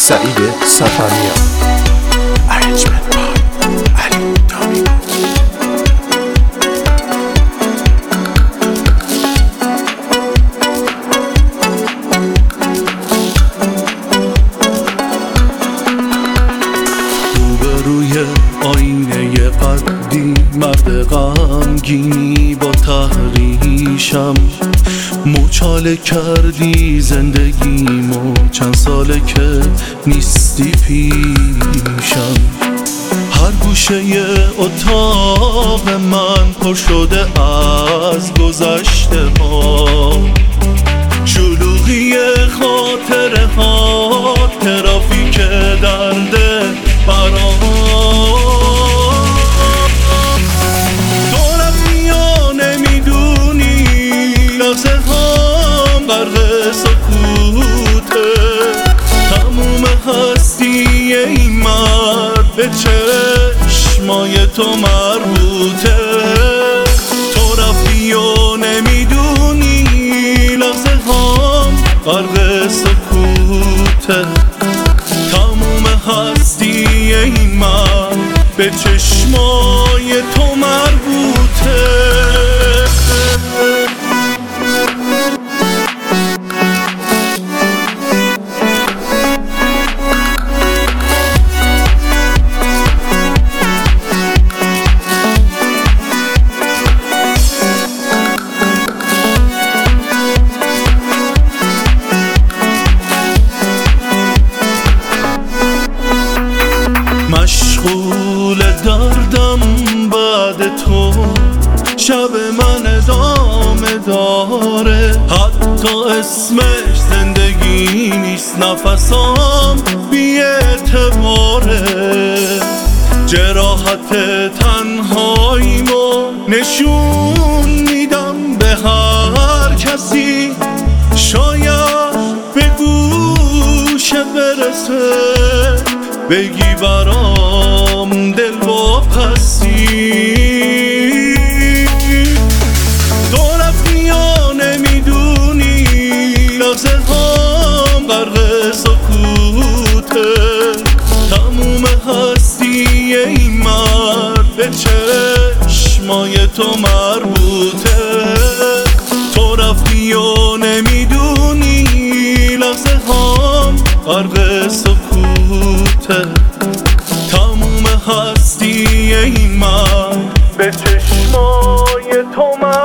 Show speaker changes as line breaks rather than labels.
سعید سفریا. Arrangement by علی دامینو. روبروی آینه قدی مرد غمگینی با تحریشم مچاله کردی زندگیمو، چند ساله که نیستی پیشم. هر گوشه اتاق من پر شده از گذشته ها، شلوغی خاطره ها، ترافیک درد برام. این مرد به چشمای تو مربوطه، تو رفتی و نمیدونی لحظه هام غرق سکوته. تموم هستی این مرد به چشمای تو مربوطه. مشغول دردم بعد تو، شب من ادامه داره، حتی اسمش زندگی نیست، نفسام بی اعتباره. جراحت تنهاییمو نشون میدم به هر کسی، شاید به گوش برسه بگی برام دل واپسی. تو رفتی یا نمیدونی لحظه هام غرق سکوته. تموم هستی این مرد به چشمای تو مربوطه. تو رفتی و نمیدونی لحظه هام غرق سکوته. تموم هستی این مرد به چشمای تو